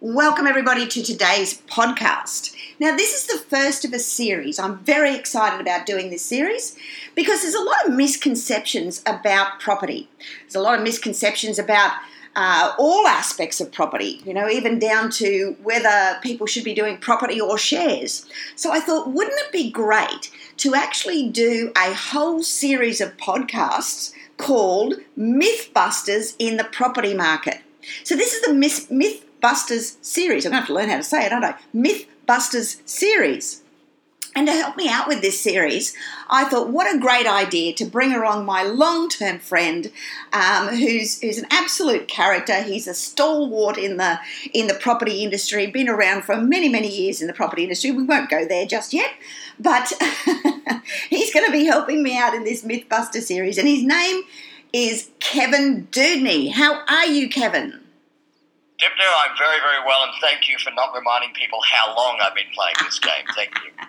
Welcome everybody to today's podcast. Now this is the first of a series. I'm very excited about doing this series because there's a lot of misconceptions about property. There's a lot of misconceptions about all aspects of property, even down to whether people should be doing property or shares. So I thought, wouldn't it be great to actually do a whole series of podcasts called Mythbusters in the Property Market? So this is the Mythbusters series. I'm going to have to learn how to say it, aren't I? Mythbusters series. And to help me out with this series, I thought, what a great idea to bring along my long-term friend, who's an absolute character. He's a stalwart in the property industry, been around for many, many years in the property industry. We won't go there just yet, but he's going to be helping me out in this Mythbuster series. And his name is Kevin Dewdney. How are you, Kevin? Dibner, I'm very, very well, and thank you for not reminding people how long I've been playing this game. Thank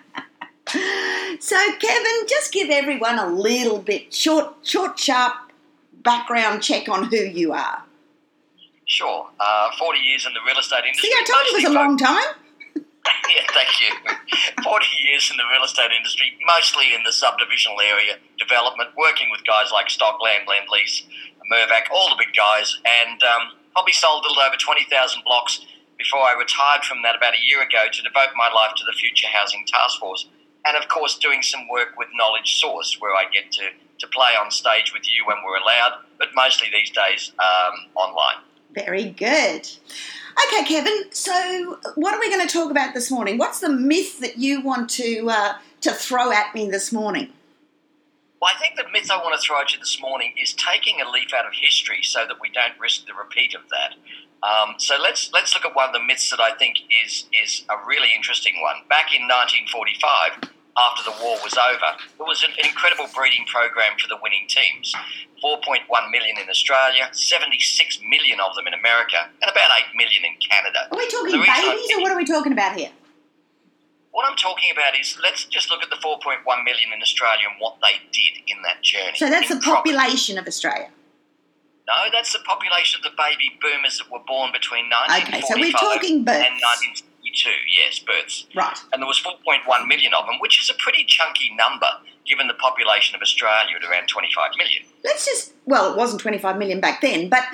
you. So, Kevin, just give everyone a little bit short, sharp background check on who you are. Sure. 40 years in the real estate industry. See, I told you it was a long time. Yeah, thank you. 40 years in the real estate industry, mostly in the subdivisional area, development, working with guys like Stockland, Lendlease, Mirvac, all the big guys, and probably sold a little over 20,000 blocks before I retired from that about a year ago to devote my life to the Future Housing Task Force. And, of course, doing some work with Knowledge Source, where I get to play on stage with you when we're allowed, but mostly these days online. Very good. Okay, Kevin, so what are we going to talk about this morning? What's the myth that you want to throw at me this morning? Well, I think the myth I want to throw at you this morning is taking a leaf out of history so that we don't risk the repeat of that. So let's look at one of the myths that I think is a really interesting one. Back in 1945, after the war was over, there was an incredible breeding program for the winning teams. 4.1 million in Australia, 76 million of them in America, and about 8 million in Canada. Are we talking babies or what are we talking about here? What I'm talking about is, let's just look at the 4.1 million in Australia and what they did in that journey. So that's the population of Australia? No, that's the population of the baby boomers that were born between 1945 okay, so we're talking births. And 1962, yes, births. Right. And there was 4.1 million of them, which is a pretty chunky number given the population of Australia at around 25 million. It wasn't 25 million back then, but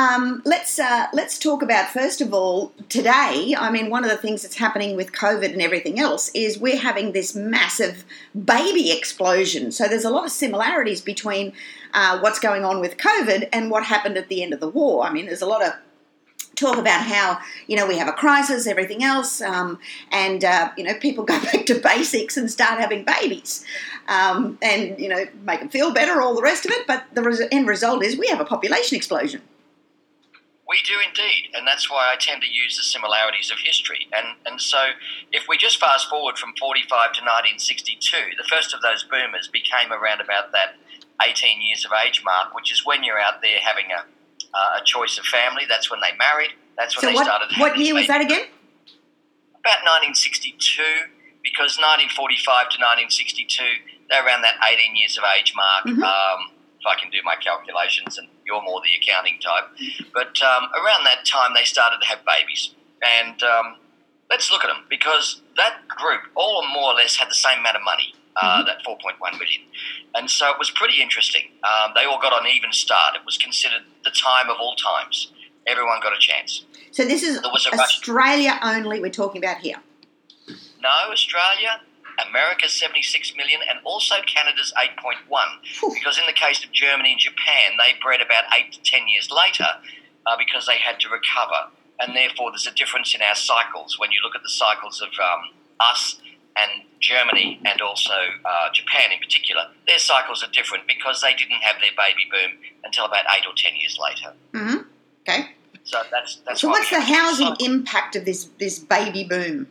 let's talk about, first of all, today. I mean, one of the things that's happening with COVID and everything else is we're having this massive baby explosion. So there's a lot of similarities between what's going on with COVID and what happened at the end of the war. I mean, there's a lot of talk about how, we have a crisis, everything else, and people go back to basics and start having babies and, make them feel better, all the rest of it. But the end result is we have a population explosion. We do indeed, and that's why I tend to use the similarities of history. And so if we just fast forward from 45 to 1962, the first of those boomers became around about that 18 years of age mark, which is when you're out there having a choice of family. That's when they married. That's when started having. What year was that again? About 1962, because 1945 to 1962, they're around that 18 years of age mark. Mm-hmm. If I can do my calculations, and you're more the accounting type. But around that time, they started to have babies. And let's look at them, because that group all more or less had the same amount of money, that 4.1 million. And so it was pretty interesting. They all got an even start. It was considered the time of all times. Everyone got a chance. So this is Australia only we're talking about here? No, Australia, America's 76 million, and also Canada's 8.1. Because in the case of Germany and Japan, they bred about 8 to 10 years later because they had to recover. And therefore, there's a difference in our cycles. When you look at the cycles of us and Germany and also Japan in particular, their cycles are different because they didn't have their baby boom until about 8 or 10 years later. Mm-hmm. Okay. So that's so what's the housing impact of this baby boom?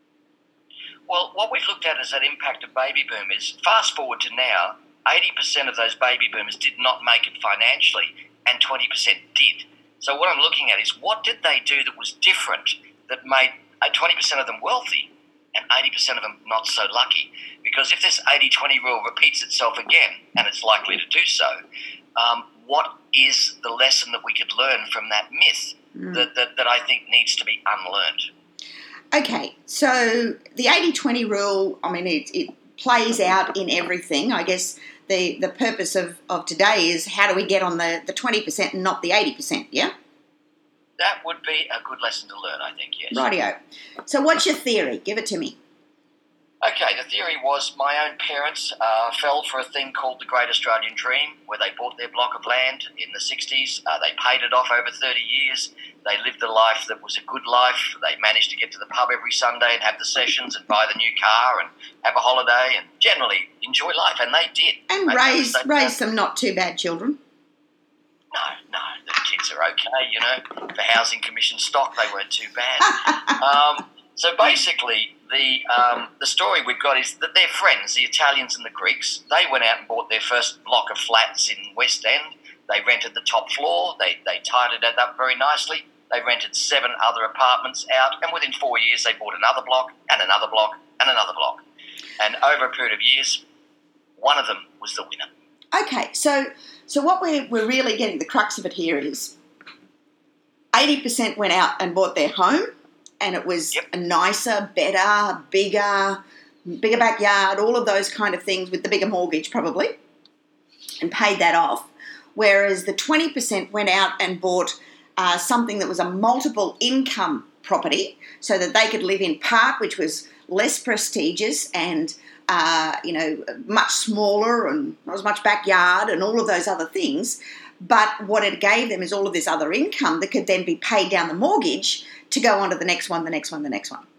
Well, what we've looked at as that impact of baby boom is, fast forward to now, 80% of those baby boomers did not make it financially and 20% did. So what I'm looking at is, what did they do that was different that made 20% of them wealthy and 80% of them not so lucky? Because if this 80-20 rule repeats itself again, and it's likely to do so, what is the lesson that we could learn from that myth? that I think needs to be unlearned. Okay, so the 80-20 rule, I mean, it plays out in everything. I guess the purpose of today is how do we get on the 20% and not the 80%, yeah? That would be a good lesson to learn, I think, yes. Rightio. So what's your theory? Give it to me. Okay, the theory was my own parents fell for a thing called the Great Australian Dream, where they bought their block of land in the 60s. They paid it off over 30 years. They lived a life that was a good life. They managed to get to the pub every Sunday and have the sessions and buy the new car and have a holiday and generally enjoy life, and they did. And raise some not too bad children. No, the kids are okay, you know. For Housing Commission stock, they weren't too bad. So basically, the story we've got is that their friends, the Italians and the Greeks, they went out and bought their first block of flats in West End. They rented the top floor. They tidied it up very nicely. They rented 7 other apartments out, and within 4 years, they bought another block and another block and another block. And over a period of years, one of them was the winner. Okay, so what we're really getting, the crux of it here is 80% went out and bought their home, and it was a nicer, better, bigger backyard, all of those kind of things with the bigger mortgage probably, and paid that off. Whereas the 20% went out and bought something that was a multiple income property so that they could live in part, which was less prestigious and much smaller and not as much backyard and all of those other things. But what it gave them is all of this other income that could then be paid down the mortgage to go on to the next one, the next one, the next one.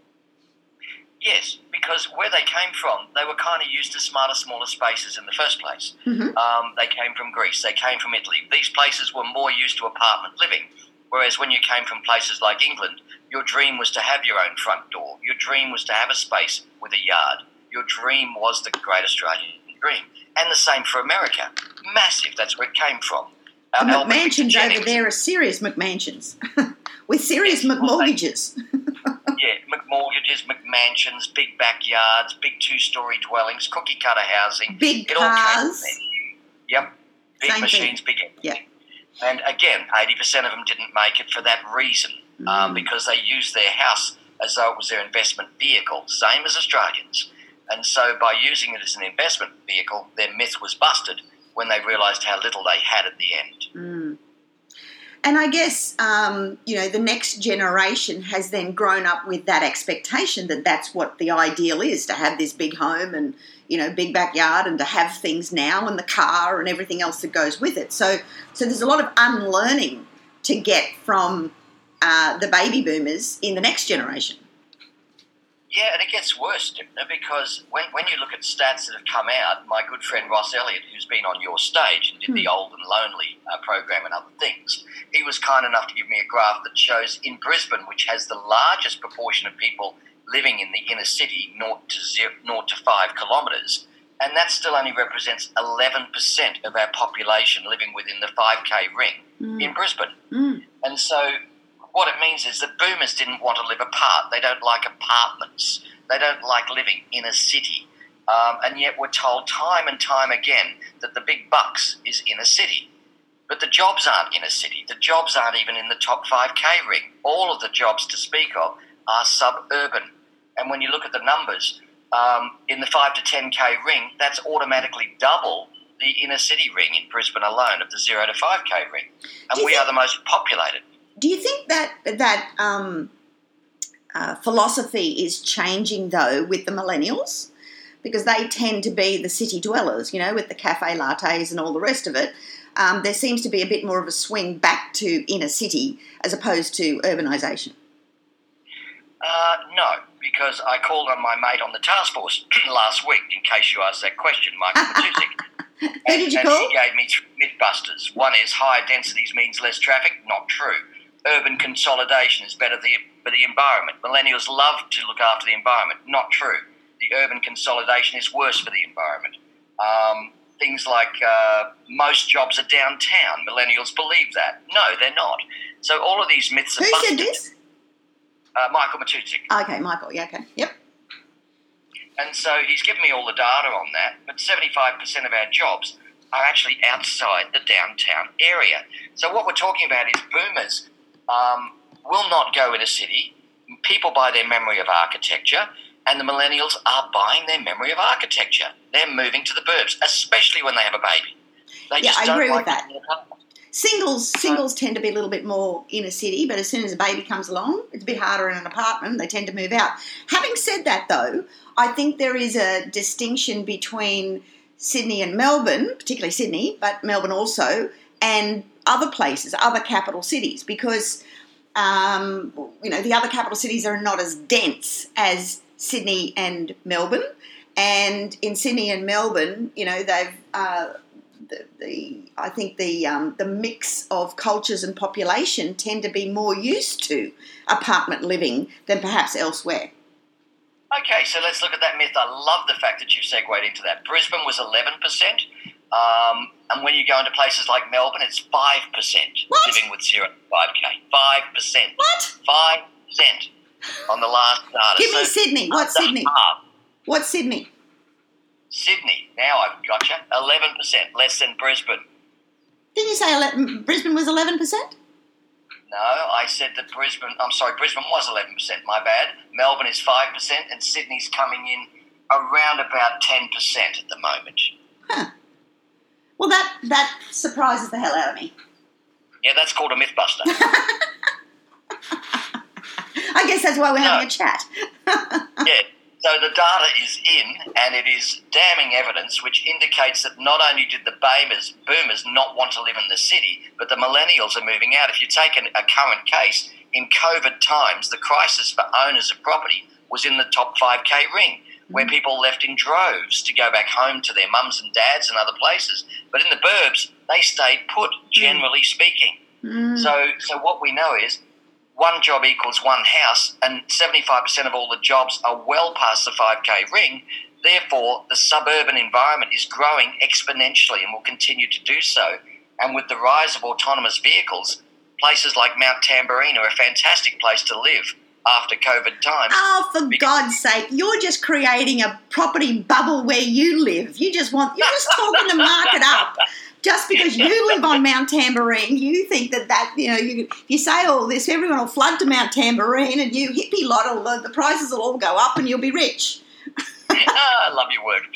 Yes, because where they came from, they were kind of used to smarter, smaller spaces in the first place. Mm-hmm. They came from Greece, they came from Italy. These places were more used to apartment living, whereas when you came from places like England, your dream was to have your own front door. Your dream was to have a space with a yard. Your dream was the Great Australian Dream. And the same for America. Massive, that's where it came from. The McMansions over there are serious McMansions with serious McMortgages. Yeah, McMortgages, McMansions, big backyards, big 2-story dwellings, cookie cutter housing. Big cars. Yep, big Same machines, thing. big everything. Yeah. And again, 80% of them didn't make it for that reason, because they used their house as though it was their investment vehicle, same as Australians. And so by using it as an investment vehicle, their myth was busted when they realised how little they had at the end. And I guess, the next generation has then grown up with that expectation that that's what the ideal is, to have this big home and, big backyard and to have things now and the car and everything else that goes with it. So there's a lot of unlearning to get from the baby boomers in the next generation. Yeah, and it gets worse, Dipna, because when you look at stats that have come out, my good friend Ross Elliott, who's been on your stage and did the Old and Lonely program and other things, he was kind enough to give me a graph that shows in Brisbane, which has the largest proportion of people living in the inner city, 0 to 5 kilometres, and that still only represents 11% of our population living within the 5K ring in Brisbane. And so what it means is that boomers didn't want to live apart. They don't like apartments. They don't like living in a city. And yet we're told time and time again that the big bucks is in a city. But the jobs aren't in a city. The jobs aren't even in the top 5K ring. All of the jobs to speak of are suburban. And when you look at the numbers, in the 5 to 10K ring, that's automatically double the inner city ring in Brisbane alone of the 0 to 5K ring. And we are the most populated. Do you think that philosophy is changing, though, with the millennials? Because they tend to be the city dwellers, with the cafe lattes and all the rest of it. There seems to be a bit more of a swing back to inner city as opposed to urbanisation. No, because I called on my mate on the task force last week, in case you asked that question, Michael Matusik. Who did you call? And he gave me 3 mythbusters. One is higher densities means less traffic. Not true. Urban consolidation is better for the environment. Millennials love to look after the environment. Not true. The urban consolidation is worse for the environment. Things like most jobs are downtown. Millennials believe that. No, they're not. So all of these myths are busted. Who said this? Michael Matusik. Okay, Michael. Yeah, okay. Yep. And so he's given me all the data on that, but 75% of our jobs are actually outside the downtown area. So what we're talking about is boomers will not go in a city. People buy their memory of architecture, and the millennials are buying their memory of architecture. They're moving to the burbs, especially when they have a baby. They just I don't agree like with that. living in an apartment. Singles tend to be a little bit more inner city, but as soon as a baby comes along, it's a bit harder in an apartment. They tend to move out. Having said that, though, I think there is a distinction between Sydney and Melbourne, particularly Sydney, but Melbourne also, and other places, other capital cities, because the other capital cities are not as dense as Sydney and Melbourne. And in Sydney and Melbourne, they've I think the mix of cultures and population tend to be more used to apartment living than perhaps elsewhere. Okay, so let's look at that myth. I love the fact that you've segued into that. Brisbane was 11%, and when you go into places like Melbourne, it's 5% What? living with 0 to 5K. 5%. What? 5% on the last data. Give me Sydney. What's Sydney? Half. What's Sydney? Sydney, now I've got you, 11%, less than Brisbane. Didn't you say Brisbane was 11%? No, I said that Brisbane was 11%, my bad. Melbourne is 5%, and Sydney's coming in around about 10% at the moment. Huh. Well, that surprises the hell out of me. Yeah, that's called a mythbuster. I guess that's why we're having a chat. Yeah. So the data is in, and it is damning evidence which indicates that not only did the boomers not want to live in the city, but the millennials are moving out. If you take a current case, in COVID times, the crisis for owners of property was in the top 5K ring, where people left in droves to go back home to their mums and dads and other places. But in the burbs, they stayed put, generally speaking. So what we know is, one job equals one house, and 75% of all the jobs are well past the 5K ring. Therefore, the suburban environment is growing exponentially and will continue to do so. And with the rise of autonomous vehicles, places like Mount Tamborine are a fantastic place to live after COVID times. Oh, for God's sake, you're just creating a property bubble where you live. You're just talking to market up. Just because you live on Mount Tamborine, you think that if you say all this, everyone will flood to Mount Tamborine, and you hippie lot, the prices will all go up and you'll be rich. I love your work.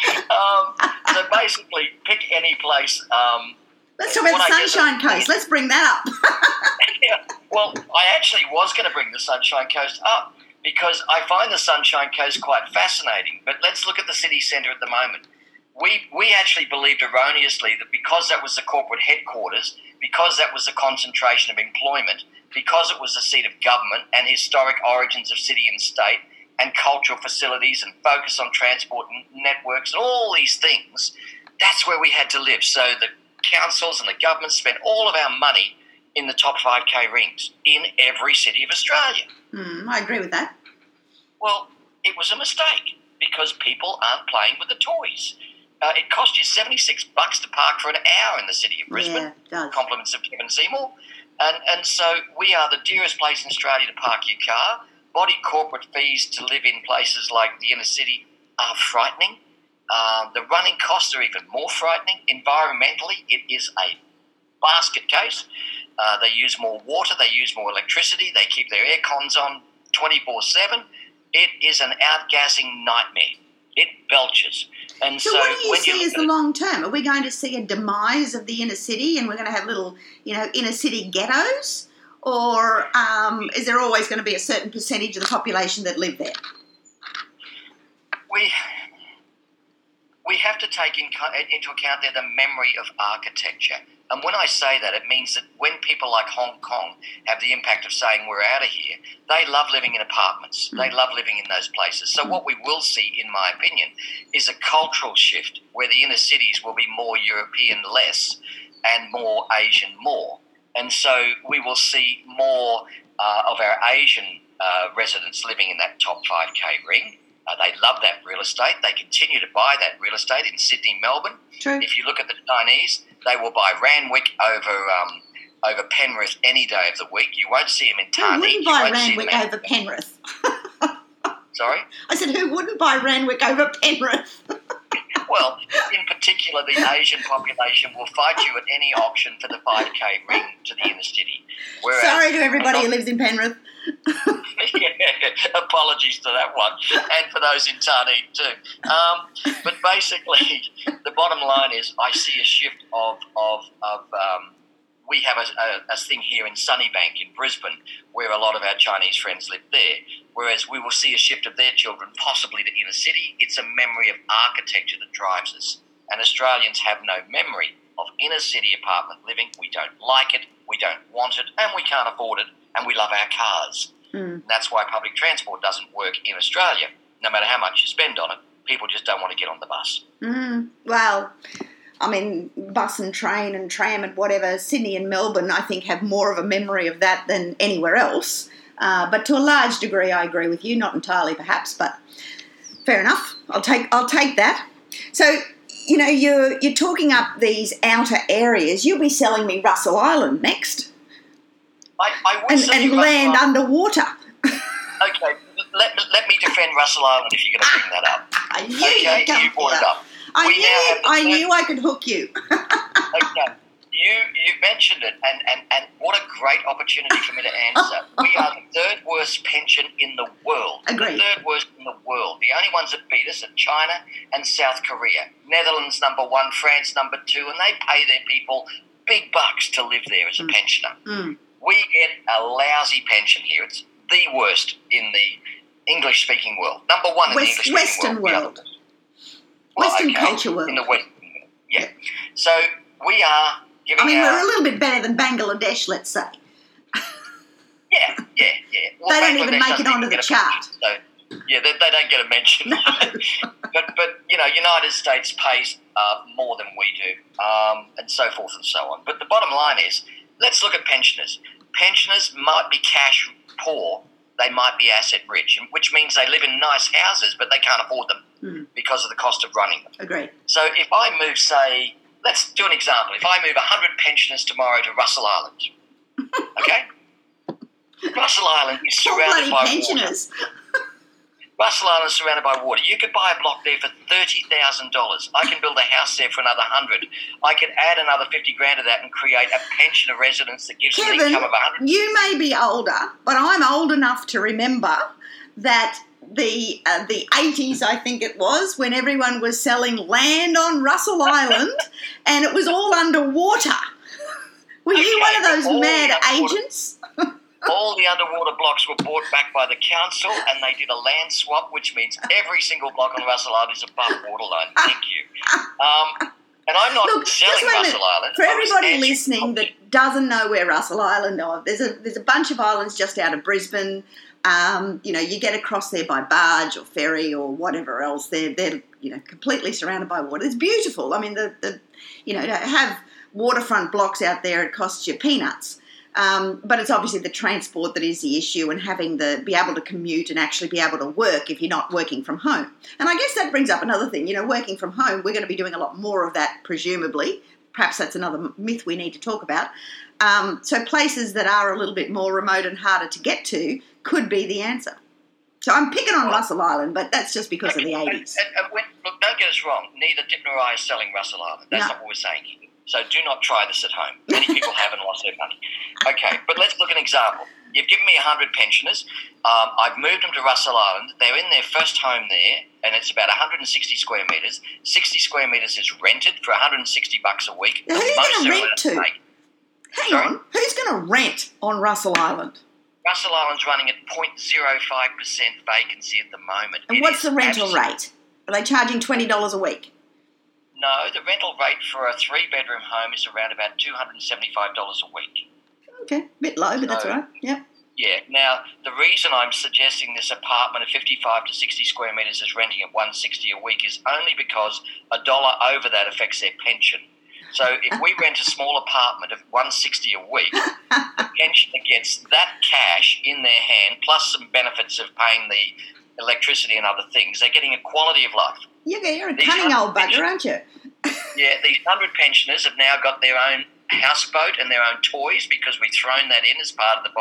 So basically, pick any place. Let's talk about the Sunshine Coast. Let's bring that up. Yeah, well, I actually was going to bring the Sunshine Coast up because I find the Sunshine Coast quite fascinating. But let's look at the city centre at the moment. We actually believed erroneously that because that was the corporate headquarters, because that was the concentration of employment, because it was the seat of government and historic origins of city and state and cultural facilities and focus on transport networks and all these things, that's where we had to live. So the councils and the government spent all of our money in the top 5K rings in every city of Australia. I agree with that. Well, it was a mistake because people aren't playing with the toys. It cost you $76 to park for an hour in the city of Brisbane. Yeah, it does. Compliments of Kevin Seymour. And so we are the dearest place in Australia to park your car. Body corporate fees to live in places like the inner city are frightening. The running costs are even more frightening. Environmentally, it is a basket case. They use more water. They use more electricity. They keep their air cons on 24/7. It is an outgassing nightmare. It belches. And so what do you see as the long term? Are we going to see a demise of the inner city and we're going to have little, inner city ghettos? Or is there always going to be a certain percentage of the population that live there? We have to take into account there the memory of architecture. And when I say that, it means that when people like Hong Kong have the impact of saying we're out of here, they love living in apartments. They love living in those places. So what we will see, in my opinion, is a cultural shift where the inner cities will be more European less and more Asian more. And so we will see more of our Asian residents living in that top 5K ring. They love that real estate. They continue to buy that real estate in Sydney and Melbourne. True. If you look at the Chinese, they will buy Randwick over Penrith any day of the week. You won't see them in Tarney. Who wouldn't buy Randwick over Penrith? Sorry? I said, who wouldn't buy Randwick over Penrith? Well, in particular, the Asian population will fight you at any auction for the 5K ring to the inner city. Whereas, sorry to everybody who lives in Penrith. Apologies to that one, and for those in Tarneit too. But basically, the bottom line is, I see a shift of we have a thing here in Sunnybank in Brisbane where a lot of our Chinese friends live there, whereas we will see a shift of their children possibly to inner city. It's a memory of architecture that drives us, and Australians have no memory of inner city apartment living. We don't like it, we don't want it, and we can't afford it, and we love our cars. That's why public transport doesn't work in Australia. No matter how much you spend on it, people just don't want to get on the bus. Well, I mean, bus and train and tram and whatever, Sydney and Melbourne, I think, have more of a memory of that than anywhere else. But to a large degree, I agree with you. Not entirely, perhaps, but fair enough. I'll take that. So, you know, you're talking up these outer areas. You'll be selling me Russell Island next. I would say and land underwater. Okay, let me defend Russell Island if you're going to bring that up. You brought it up. I knew I could hook you. Okay, you mentioned it, and what a great opportunity for me to answer. We are the third worst pension in the world. Agreed. The third worst in the world. The only ones that beat us are China and South Korea. Netherlands number 1, France number 2, and they pay their people big bucks to live there as a pensioner. We get a lousy pension here. It's the worst in the English-speaking world. Number 1 in the English-speaking Western world. Western culture world. In the West, yeah. So we are giving we're a little bit better than Bangladesh, let's say. Yeah. Well, they don't even make it onto the chart. They don't get a mention. No. but you know, United States pays more than we do, and so forth and so on. But the bottom line is, let's look at pensioners. Pensioners might be cash poor, they might be asset rich, which means they live in nice houses, but they can't afford them because of the cost of running them. Agreed. So if I move, say, let's do an example. If I move 100 pensioners tomorrow to Russell Island, okay? Russell Island is surrounded by pensioners. Water. Russell Island is surrounded by water. You could buy a block there for $30,000. I can build a house there for another 100. I could add another 50 grand to that and create a pensioner residence that gives Kevin, an income of 100. You may be older, but I'm old enough to remember that the 80s, I think it was, when everyone was selling land on Russell Island and it was all underwater. Were you one of those mad agents? All the underwater blocks were bought back by the council and they did a land swap, which means every single block on Russell Island is above waterline. Thank you. And I'm not selling Russell Island. For everybody listening that doesn't know where Russell Island is, there's a bunch of islands just out of Brisbane. You get across there by barge or ferry or whatever else. They're completely surrounded by water. It's beautiful. I mean, to have waterfront blocks out there, it costs you peanuts. But it's obviously the transport that is the issue, and having be able to commute and actually be able to work if you're not working from home. And I guess that brings up another thing. Working from home, we're going to be doing a lot more of that, presumably. Perhaps that's another myth we need to talk about. So places that are a little bit more remote and harder to get to could be the answer. So I'm picking on Russell Island, but that's just because of the 80s. Look, don't get us wrong. Neither Dip nor I is selling Russell Island. That's not what we're saying here. So do not try this at home. Many people have and lost their money. Okay, but let's look at an example. You've given me 100 pensioners. I've moved them to Russell Island. They're in their first home there, and it's about 160 square metres. 60 square metres is rented for $160 a week. Now, who's going to rent to? Hang on. Who's going to rent on Russell Island? Russell Island's running at 0.05% vacancy at the moment. And what's the rental rate? Are they charging $20 a week? No, the rental rate for a 3-bedroom home is around about $275 a week. Okay, a bit low, but that's all right. Yep. Yeah. Now, the reason I'm suggesting this apartment of 55 to 60 square metres is renting at $160 a week is only because $1 over that affects their pension. So if we rent a small apartment of $160 a week, the pensioner gets that cash in their hand plus some benefits of paying the electricity and other things. They're getting a quality of life. You're a cunning old bugger, aren't you? Yeah, these 100 pensioners have now got their own houseboat and their own toys because we've thrown that in as part of the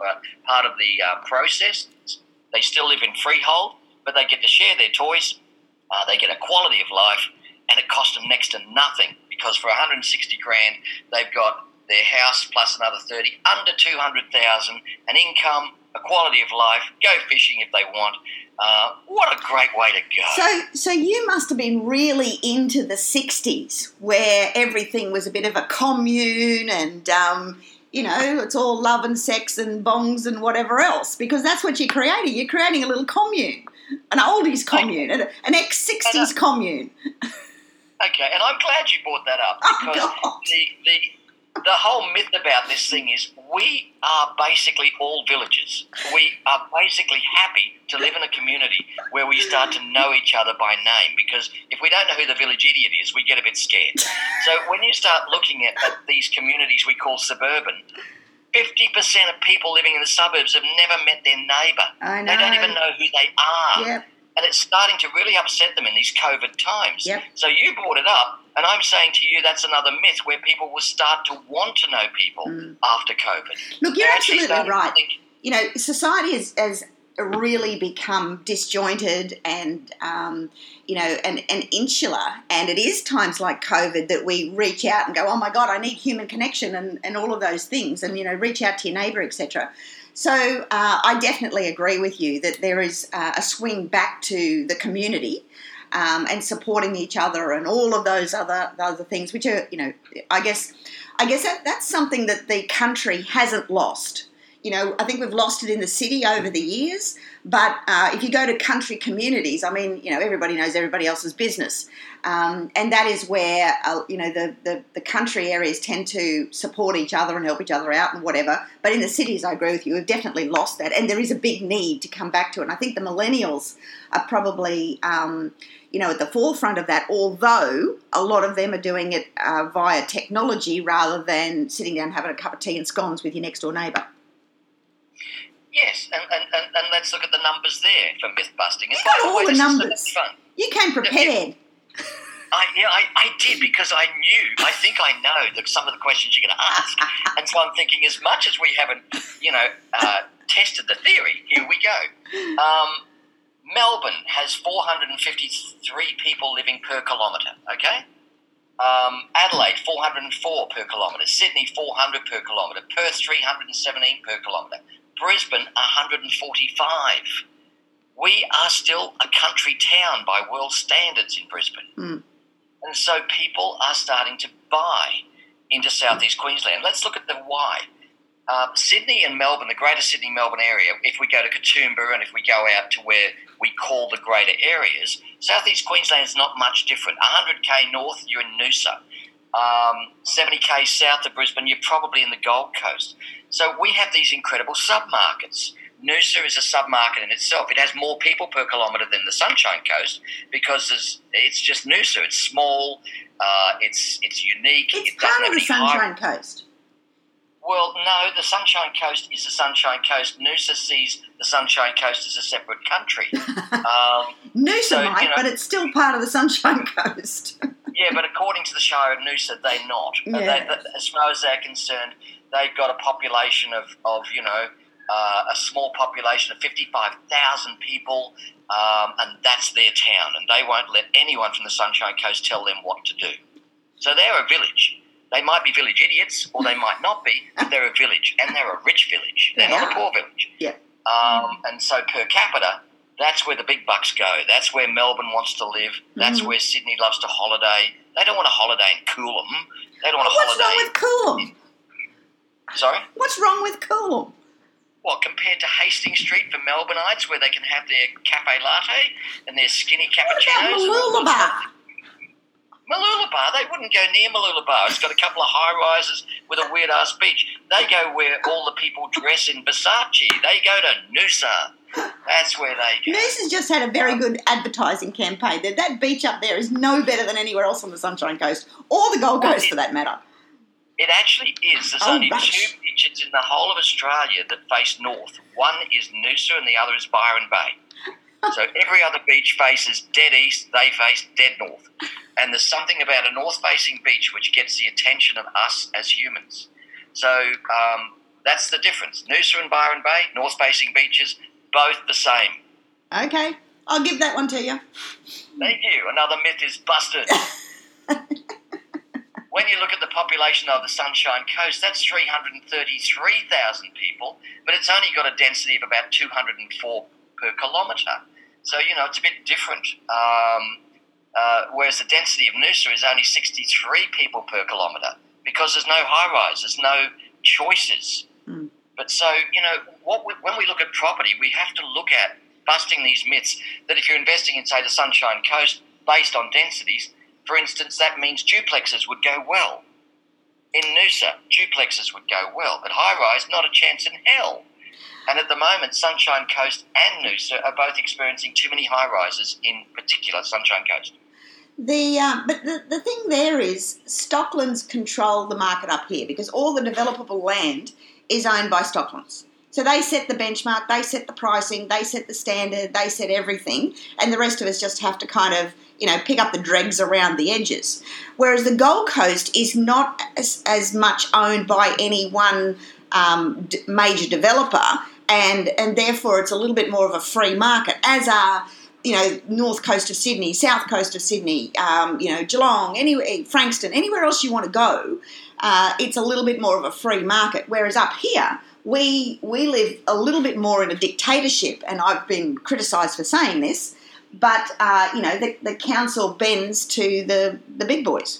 process. They still live in freehold, but they get to share their toys. They get a quality of life, and it cost them next to nothing because for 160 grand, they've got their house plus another 30, under 200,000, an income, a quality of life, go fishing if they want. What a great way to go. So you must have been really into the 60s where everything was a bit of a commune and, it's all love and sex and bongs and whatever else, because that's what you're creating. You're creating a little commune, an oldies commune, an ex-60s commune. Okay, and I'm glad you brought that up because the whole myth about this thing is we are basically all villagers. We are basically happy to live in a community where we start to know each other by name, because if we don't know who the village idiot is, we get a bit scared. So when you start looking at these communities we call suburban, 50% of people living in the suburbs have never met their neighbour. I know. They don't even know who they are. Yep. And it's starting to really upset them in these COVID times. Yep. So you brought it up, and I'm saying to you that's another myth where people will start to want to know people after COVID. Look, you're absolutely right. Think, society has really become disjointed and, and insular. And it is times like COVID that we reach out and go, oh, my God, I need human connection and all of those things and, reach out to your neighbour, etc. So I definitely agree with you that there is a swing back to the community and supporting each other and all of those other things, which are, I guess that's something that the country hasn't lost. I think we've lost it in the city over the years, but if you go to country communities, everybody knows everybody else's business. And that is where, the country areas tend to support each other and help each other out and whatever. But in the cities, I agree with you, we've definitely lost that. And there is a big need to come back to it. And I think the millennials are probably, at the forefront of that, although a lot of them are doing it via technology rather than sitting down having a cup of tea and scones with your next door neighbour. Yes, and let's look at the numbers there for myth busting. You got all the numbers. Fun. You came prepared. I did, because I think I know some of the questions you're going to ask. And so I'm thinking, as much as we haven't, tested the theory, here we go. Melbourne has 453 people living per kilometre, okay? Adelaide, 404 per kilometre. Sydney, 400 per kilometre. Perth, 317 per kilometre. Brisbane, 145. We are still a country town by world standards in Brisbane. Mm. And so people are starting to buy into southeast Queensland. Let's look at the why. Sydney and Melbourne, the greater Sydney-Melbourne area, if we go to Katoomba and if we go out to where we call the greater areas, southeast Queensland is not much different. 100k north, you're in Noosa. 70k south of Brisbane, you're probably in the Gold Coast. So we have these incredible submarkets. Noosa is a submarket in itself. It has more people per kilometre than the Sunshine Coast because it's just Noosa. It's small. It's unique. It's part of the Sunshine Coast. Well, no, the Sunshine Coast is the Sunshine Coast. Noosa sees the Sunshine Coast as a separate country. Noosa might, but it's still part of the Sunshine Coast. Yeah, but according to the Shire of Noosa, they're not. Yeah. As far as they're concerned, they've got a population of a small population of 55,000 people, and that's their town, and they won't let anyone from the Sunshine Coast tell them what to do. So they're a village. They might be village idiots, or they might not be, but they're a village, and they're a rich village. They're not a poor village. Yeah. And so per capita, that's where the big bucks go. That's where Melbourne wants to live. That's where Sydney loves to holiday. They don't want to holiday in Coolum. They don't want to holiday. What's wrong with Coolum? Sorry? What's wrong with Coolum? What, compared to Hastings Street for Melbourneites, where they can have their cafe latte and their skinny cappuccinos? What about Mooloolaba? Mooloolaba, they wouldn't go near Mooloolaba. It's got a couple of high-rises with a weird-ass beach. They go where all the people dress in Versace. They go to Noosa. That's where they go. Noosa's just had a very good advertising campaign. That beach up there is no better than anywhere else on the Sunshine Coast, or the Gold Coast for that matter. It actually is. There's only two beaches in the whole of Australia that face north. One is Noosa and the other is Byron Bay. So every other beach faces dead east, they face dead north. And there's something about a north-facing beach which gets the attention of us as humans. So that's the difference. Noosa and Byron Bay, north-facing beaches, both the same. Okay, I'll give that one to you. Thank you. Another myth is busted. When you look at the population of the Sunshine Coast, that's 333,000 people, but it's only got a density of about 204 per kilometre. So, it's a bit different. Whereas the density of Noosa is only 63 people per kilometre because there's no high-rise, there's no choices. Mm. But so, when we look at property, we have to look at busting these myths that if you're investing in, say, the Sunshine Coast based on densities, for instance, that means duplexes would go well. In Noosa, duplexes would go well, but high-rise, not a chance in hell. And at the moment, Sunshine Coast and Noosa are both experiencing too many high-rises, in particular Sunshine Coast. But the thing there is Stocklands control the market up here because all the developable land is owned by Stocklands. So they set the benchmark, they set the pricing, they set the standard, they set everything, and the rest of us just have to kind of, pick up the dregs around the edges. Whereas the Gold Coast is not as much owned by any one major developer, and therefore it's a little bit more of a free market, as are, north coast of Sydney, south coast of Sydney, Geelong, Frankston, anywhere else you want to go, it's a little bit more of a free market. Whereas up here, we live a little bit more in a dictatorship, and I've been criticised for saying this, but, the council bends to the big boys.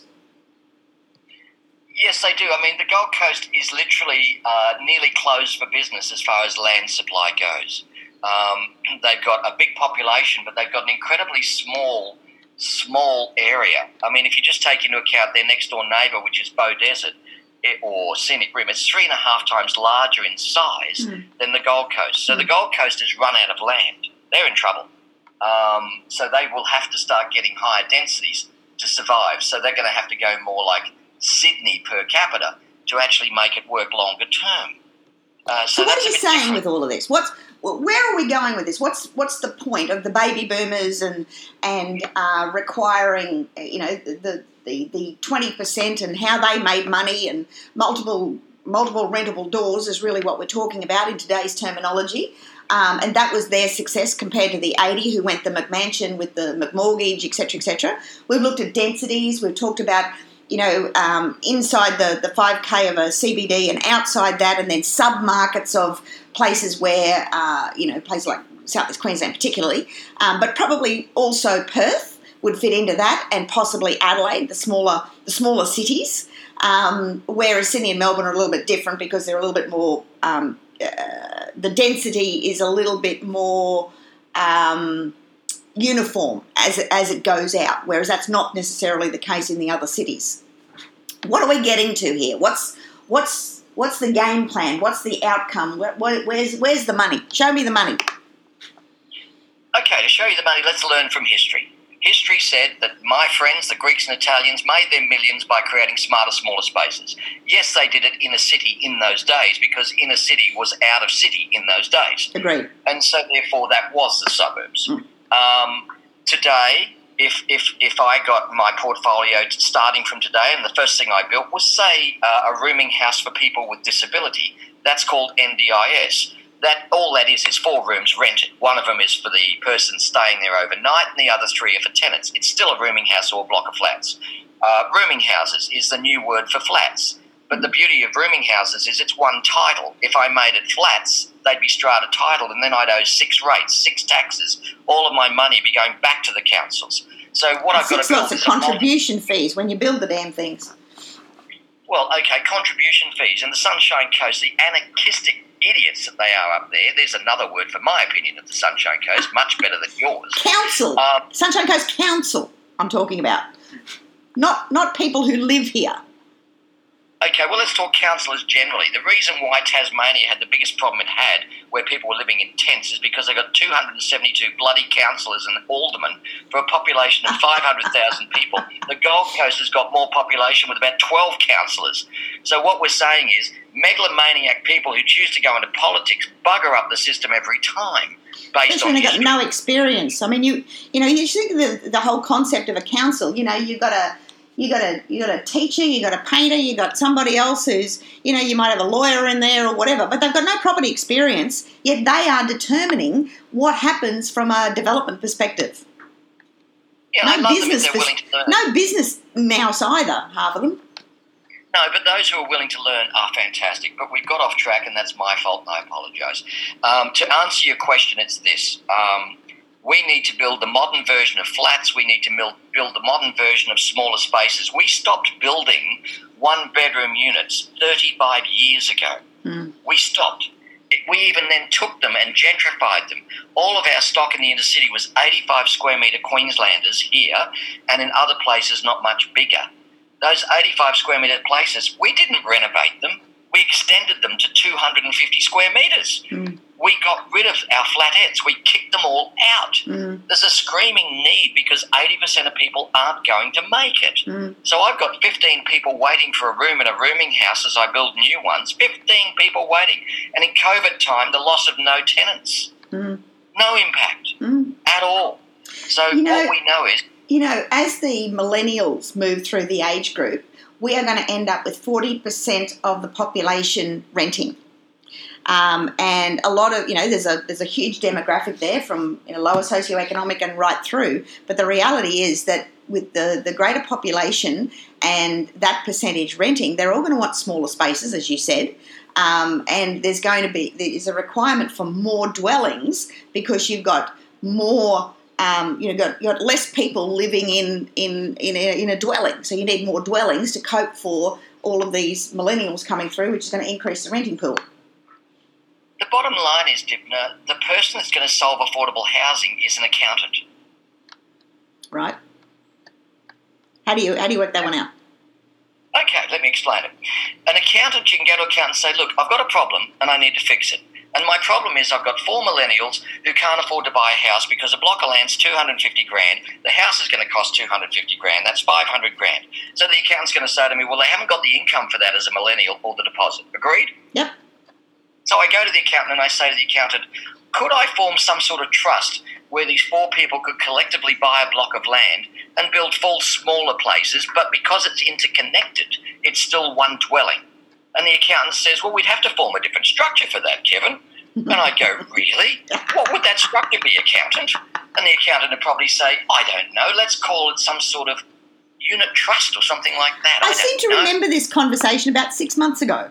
Yes, they do. I mean, the Gold Coast is literally nearly closed for business as far as land supply goes. They've got a big population, but they've got an incredibly small area. I mean, if you just take into account their next-door neighbour, which is Bow Desert or Scenic Rim, it's 3.5 times larger in size than the Gold Coast. So the Gold Coast has run out of land. They're in trouble. So they will have to start getting higher densities to survive. So they're going to have to go more like Sydney per capita to actually make it work longer term. So what are you saying with all of this? Where are we going with this? What's the point of the baby boomers and requiring the 20% and how they made money and multiple rentable doors is really what we're talking about in today's terminology. And that was their success compared to the 80 who went the McMansion with the McMortgage, etc., etc. We've looked at densities. We've talked about, inside the 5K of a CBD and outside that, and then sub-markets of places where, places like South East Queensland particularly, but probably also Perth would fit into that, and possibly Adelaide, the smaller cities, whereas Sydney and Melbourne are a little bit different because they're a little bit more... the density is a little bit more uniform as it goes out, whereas that's not necessarily the case in the other cities. What are we getting to here? What's the game plan? What's the outcome? Where's the money? Show me the money. Okay, to show you the money, let's learn from history. History said that my friends, the Greeks and Italians, made their millions by creating smarter, smaller spaces. Yes, they did it in a city in those days because inner city was out of city in those days. Agreed. And so, therefore, that was the suburbs. Today, if I got my portfolio starting from today and the first thing I built was, say, a rooming house for people with disability, that's called NDIS. All that is 4 rooms rented. One of them is for the person staying there overnight and the other 3 are for tenants. It's still a rooming house or a block of flats. Rooming houses is the new word for flats. But the beauty of rooming houses is it's one title. If I made it flats, they'd be strata titled and then I'd owe 6 rates, 6 taxes. All of my money would be going back to the councils. So what I've got to build is contribution fees when you build the damn things. Well, okay, contribution fees. And the Sunshine Coast, the anarchistic idiots that they are up there. There's another word for my opinion of the Sunshine Coast, much better than yours. Council. Sunshine Coast Council I'm talking about. Not people who live here. Okay, well, let's talk councillors generally. The reason why Tasmania had the biggest problem it had, where people were living in tents, is because they got 272 bloody councillors and aldermen for a population of 500,000 people. The Gold Coast has got more population with about 12 councillors. So what we're saying is megalomaniac people who choose to go into politics bugger up the system every time. Based on when they've got no experience. I mean, you think of the whole concept of a council. You've got a teacher, you got a painter, you got somebody else who's, you might have a lawyer in there or whatever, but they've got no property experience, yet they are determining what happens from a development perspective. Yeah, I love them if they're willing to learn. No business mouse either, half of them. No, but those who are willing to learn are fantastic. But we got off track, and that's my fault, and I apologise. To answer your question, it's this. We need to build the modern version of flats. We need to build the modern version of smaller spaces. We stopped building one-bedroom units 35 years ago. We stopped. We even then took them and gentrified them. All of our stock in the inner city was 85 square metre Queenslanders here, and in other places not much bigger. Those 85 square metre places, we didn't renovate them. We extended them to 250 square metres. We got rid of our flatheads. We kicked them all out. There's a screaming need because 80% of people aren't going to make it. So I've got 15 people waiting for a room in a rooming house as I build new ones. 15 people waiting. And in COVID time, the loss of no tenants. No impact at all. So what we know is... as the millennials move through the age group, we are going to end up with 40% of the population renting. And a lot of, there's a huge demographic there from lower socioeconomic and right through. But the reality is that with the greater population and that percentage renting, they're all going to want smaller spaces, as you said. And there's a requirement for more dwellings because you've got more... you've got less people living in a dwelling, so you need more dwellings to cope for all of these millennials coming through, which is going to increase the renting pool. The bottom line is, Dibna, the person that's going to solve affordable housing is an accountant. Right. How do you work that one out? Okay, let me explain it. An accountant, you can go to an accountant and say, look, I've got a problem and I need to fix it. And my problem is I've got 4 millennials who can't afford to buy a house because a block of land's $250,000. The house is going to cost $250,000. That's $500,000. So the accountant's going to say to me, well, they haven't got the income for that as a millennial or the deposit. Agreed? Yep. So I go to the accountant and I say to the accountant, could I form some sort of trust where these 4 people could collectively buy a block of land and build 4 smaller places, but because it's interconnected, it's still one dwelling? And the accountant says, well, we'd have to form a different structure for that, Kevin. And I go, really? What would that structure be, accountant? And the accountant would probably say, I don't know, let's call it some sort of unit trust or something like that. I seem to remember this conversation about 6 months ago.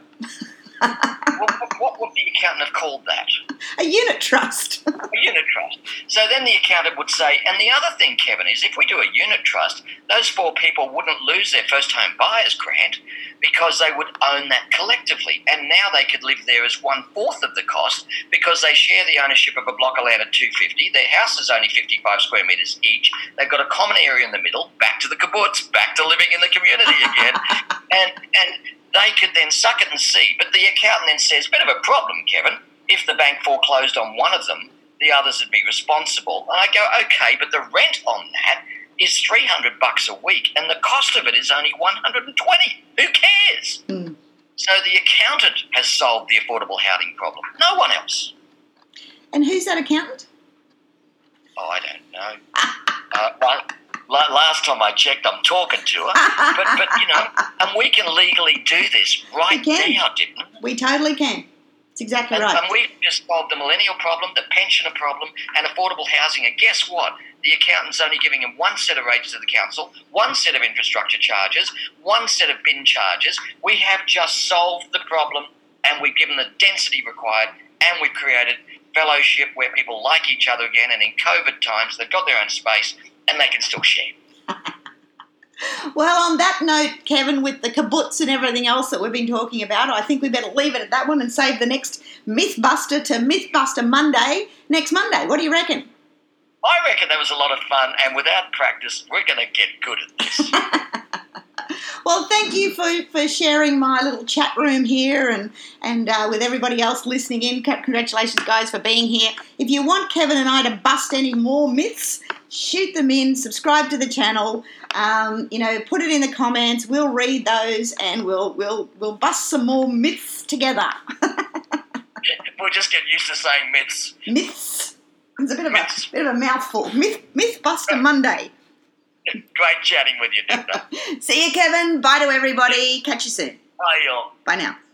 What would the accountant have called that? A unit trust. A unit trust. So then the accountant would say, and the other thing, Kevin, is if we do a unit trust, those 4 people wouldn't lose their first home buyer's grant because they would own that collectively. And now they could live there as 1/4 of the cost because they share the ownership of a block of land at $250,000. Their house is only 55 square metres each. They've got a common area in the middle, back to the kibbutz, back to living in the community again. and they could then suck it and see. But the accountant then says, bit of a problem, Kevin. If the bank foreclosed on one of them, the others would be responsible. And I go, okay, but the rent on that is $300 a week, and the cost of it is only $120. Who cares? So the accountant has solved the affordable housing problem. No one else. And who's that accountant? Oh, I don't know. Last time I checked, I'm talking to her. But and we can legally do this right now, didn't we? We totally can. It's exactly right. And we've just solved the millennial problem, the pensioner problem, and affordable housing. And guess what? The accountant's only giving them 1 set of rates to the council, 1 set of infrastructure charges, 1 set of bin charges. We have just solved the problem, and we've given the density required, and we've created fellowship where people like each other again. And in COVID times, they've got their own space, and they can still share. Well, on that note, Kevin, with the kibbutz and everything else that we've been talking about, I think we better leave it at that one and save the next Mythbuster to Mythbuster Monday next Monday. What do you reckon? I reckon that was a lot of fun, and without practice, we're going to get good at this. Well, thank you for sharing my little chat room here and with everybody else listening in. Congratulations, guys, for being here. If you want Kevin and I to bust any more myths, shoot them in, subscribe to the channel, put it in the comments. We'll read those and we'll bust some more myths together. We'll just get used to saying myths. Myths. It's a bit of a mouthful. Mythbuster Monday. Great chatting with you, Dibna. See you, Kevin. Bye to everybody. Catch you soon. Bye, y'all. Bye now.